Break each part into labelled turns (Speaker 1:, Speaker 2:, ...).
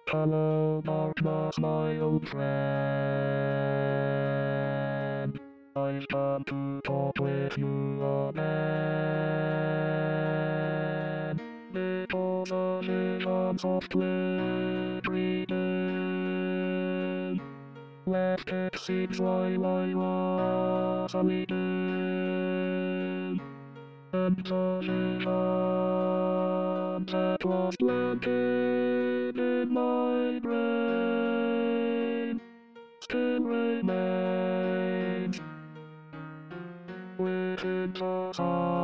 Speaker 1: Hello, darkness, my old friend. I've come to talk with you again. Because of visions of every day. Left it seems while I was a weekend. And the vision that was planted in my brain still remains within the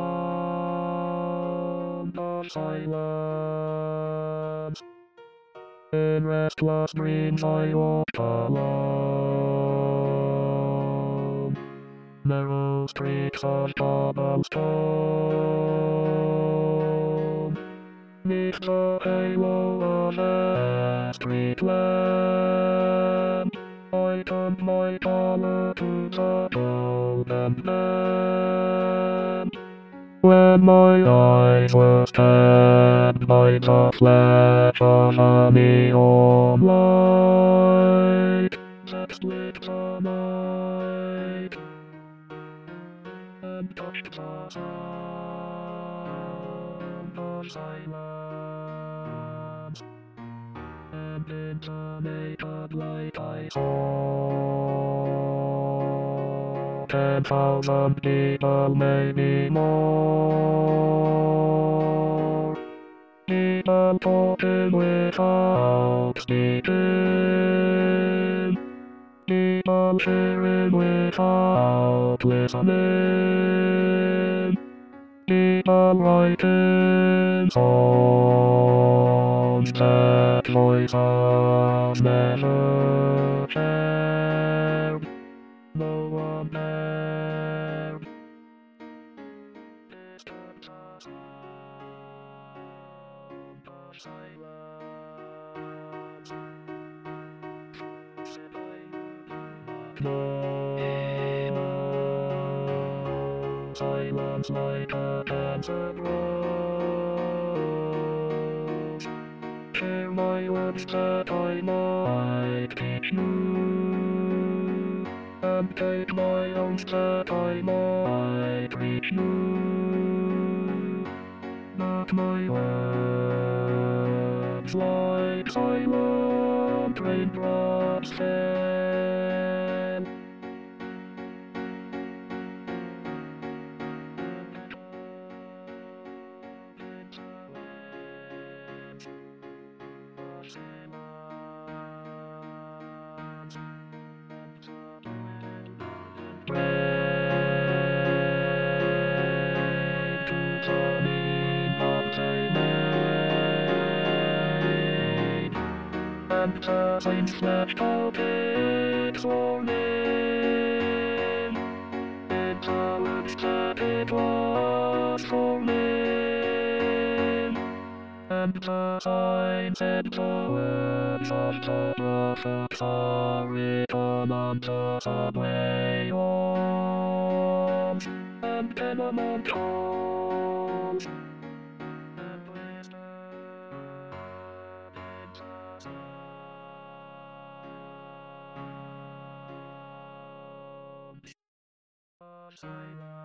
Speaker 1: sound of silence. In restless dreams I walked alone. Narrow streets of cobblestone. Neath the halo of a street lamp, I turned my collar to the golden lamp. When my eyes were stabbed by the flash of a neon light that split the night and touched the sound of silence. And in the naked light I saw 10,000 people, maybe more. People talking without speaking. People hearing without listening. People writing songs that voices never shared. No one dared disturb the sound of silence. Said I would not know. Silence like a cancer grows. Share my words that I might teach you, and take my own that I might reach you. But my words like silent raindrops fell. And the saints flashed out its warning in the words that it was forming. And the signs and the words of the prophets are written on the subway walls and tenement halls. And whispered in the sound of silence.